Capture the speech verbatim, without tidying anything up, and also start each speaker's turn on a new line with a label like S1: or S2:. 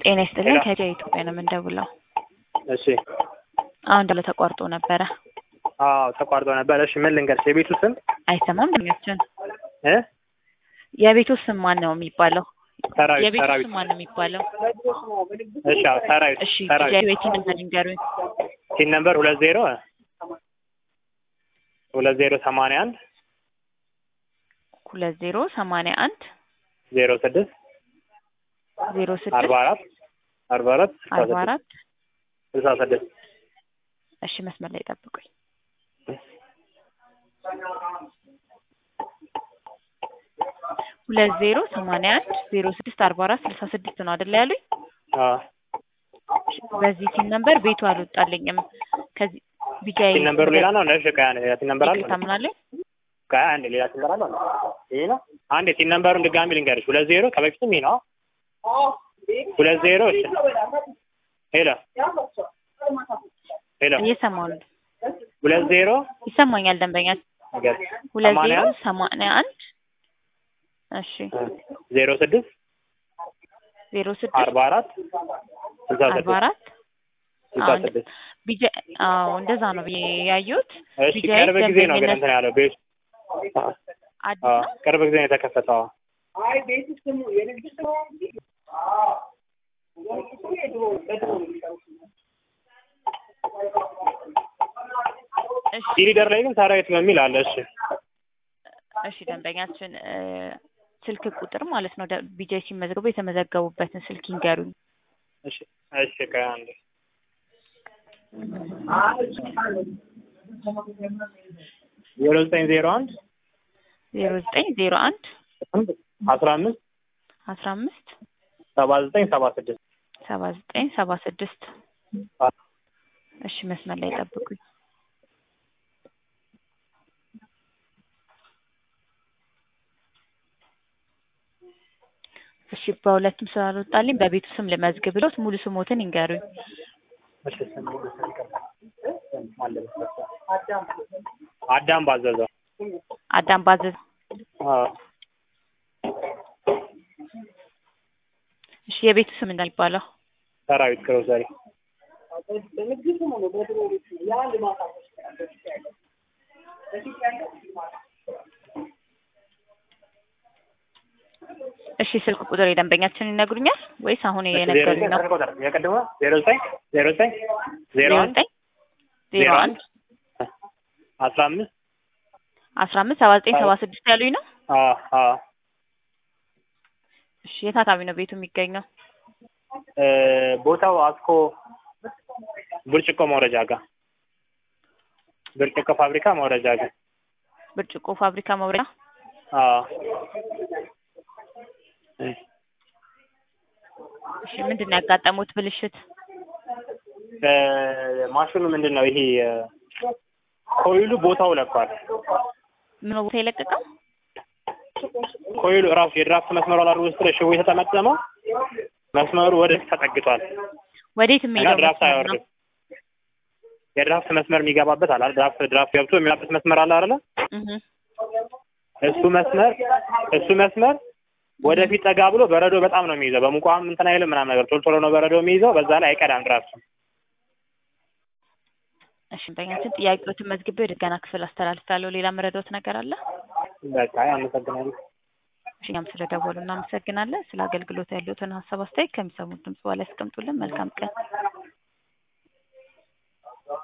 S1: ጤና ይስጥልኝ ከኢትዮ ኢትዮጵያ ነው የምንደውለው።
S2: እሺ
S1: አሁን ደለ ተቋርጦ ነበረ።
S2: አዎ ተቋርጦ ነበር። እሺ ምን ልንገርሽ? የቤቱ ስም
S1: አይሰማም ድምፅሽን
S2: እ
S1: የቤቱ ስም ማን ነው የሚባለው?
S2: ሰራዊት
S1: የቤቱ
S2: ሰራዊት
S1: ስም ማን ነው የሚባለው?
S2: እሺ አዎ ሰራዊት
S1: እሺ
S2: ሰራዊት
S1: የቤቱ ነምበር ንገሩኝ።
S2: ሲን ነምበር ሁለት ዜሮ ሁለት ዜሮ ሰማንያ አንድ
S1: ሁለት ዜሮ ሰማንያ አንድ
S2: ዜሮ ስድስት
S1: ዜሮ ስድስት
S2: አርባ አራት አርባ አራት
S1: አርባ አራት
S2: ስልሳ ስድስት
S1: እሺ መስመር ላይ ጠብቁኝ። ሁለት ዜሮ ሰማንያ አንድ ዜሮ ስድስት አርባ አራት ስልሳ ስድስት ነው አይደል ያሉኝ?
S2: አዎ
S1: በዚህ ሲን ነምበር ቤቱ አልወጣልኝም። ከዚህ ቢጃይ
S2: ሲን ነምበሩ ሌላ ነው። ነሽ ከያ ነው ሲን ነምበር አለ
S1: ታምናለህ?
S2: ከያ አንድ ሌላ ሲን ነምበር አለ። ይሄ ነው አንድ ሲን ነምበሩን ድጋሚ ልንገርሽ። ሁለት ዜሮ ከበፊትም ይሄ ነው። ሁለት ዜሮ እሺ ሄሎ ሄሎ
S1: እየሰማሁ ነው።
S2: ሁለት ዜሮ
S1: ይሰማኛል ደንበኛ። ሁለት ዜሮ ሰማንያ አንድ እሺ
S2: ዜሮ ስድስት
S1: ዜሮ ስድስት
S2: አርባ አራት ስልሳ ስድስት
S1: አርባ አራት
S2: ስልሳ ስድስት
S1: ቢጃ አዎ እንደዛ ነው ብዬ ያየሁት።
S2: እሺ ቅርብ ጊዜ ነው ግን እንትን ያለው ቤት
S1: አዲስ
S2: አዎ ቅርብ ጊዜ ነው የተከፈተው።
S3: አይ ቤት ስሙ የንግድ ስሙ አዎ
S1: እሺ
S2: ኢሊደር ላይ ግን ሰራዊት በሚል አለ። እሺ
S1: እሺ ደንበኛችን ስልክ ቁጥር ማለት ነው ቢጃይ ሲመዘገቡ የተመዘገቡበትን ስልክ ይንገሩኝ።
S2: እሺ እሺ ከአንድ ዜሮ ዘጠኝ ዜሮ አንድ
S1: ዜሮ ዘጠኝ ዜሮ አንድ
S2: አስራ አምስት
S1: አስራ አምስት
S2: ሰባ ዘጠኝ ሰባ ስድስት
S1: ሰባ ዘጠኝ ሰባ ስድስት እሺ መስመር ላይ ጠብቁኝ። እሺ በሁለቱም ስላልወጣልኝ በቤቱ ስም ልመዝግብ ብሎት ሙሉ ስሞትን ይንገሩኝ።
S2: እሺ አዳም ባዘዘው
S1: አዳም ባዘዘው
S2: አዎ
S1: እሺ የቤቱ ስም ምንድን ነው የሚባለው?
S2: ሰራዊት ግሮሰሪ
S1: እሺ ስልክ ቁጥር የደንበኛችንን ይነግሩኛል ወይስ አሁን የነገሩኝ ነው?
S2: የቀደመ ዜሮ ዘጠኝ ዜሮ ዘጠኝ ዜሮ አንድ
S1: ዜሮ አንድ
S2: አስራ አምስት
S1: አስራ አምስት ሰባ ዘጠኝ ሰባ ስድስት ያሉኝ ነው?
S2: አዎ አዎ
S1: እሺ የት አካባቢ ነው ቤቱ የሚገኘው?
S2: ቦታው አስኮ ብርጭቆ መውረጃ ጋር ብርጭቆ ፋብሪካ መውረጃ ጋር
S1: ብርጭቆ ፋብሪካ መውረጃ
S2: አዎ
S1: እሺ ምንድን ነው ያጋጠሙት ብልሽት?
S2: ማሽኑ ምንድን ነው ይሄ ኮይሉ ቦታው ለቋል።
S1: ምን ቦታ የለቀቀው?
S2: ኮይሉ ራሱ የድራፍት መስመሩ አላር ውስጥ ለሽቦ የተጠመጠመው መስመሩ ወደፊት ተጠግቷል።
S1: ወዴት የሚሄደው
S2: ድራፍት አይወርድም። የድራፍት መስመር የሚገባበት አለ ድራፍት ድራፍት ገብቶ የሚያበት መስመር አለ አይደል? እሱ መስመር እሱ መስመር ወደፊት ጠጋ ብሎ በረዶ በጣም ነው የሚይዘው። በሙቋም እንትን አይልም ምናምን ነገር ቶሎ ቶሎ ነው በረዶ የሚይዘው። በዛ ላይ አይቀዳም ድራፍት።
S1: እሺ በእኛችን ጥያቄዎችን መዝግቤ ወደ ገና ክፍል አስተላልፋለሁ። ሌላ መረዳት ነገር አለ?
S2: በቃ አመሰግናለሁ።
S1: እሺ እኛም ስለደወሉ እናመሰግናለን። ስለ አገልግሎት ያሉትን ሀሳብ አስተያየት ከሚሰሙት ድምጽ በኋላ ያስቀምጡልን። መልካም ቀን።